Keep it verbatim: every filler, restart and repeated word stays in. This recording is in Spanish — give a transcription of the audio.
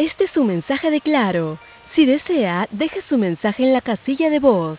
Este es su mensaje de Claro. Si desea, deje su mensaje en la casilla de voz.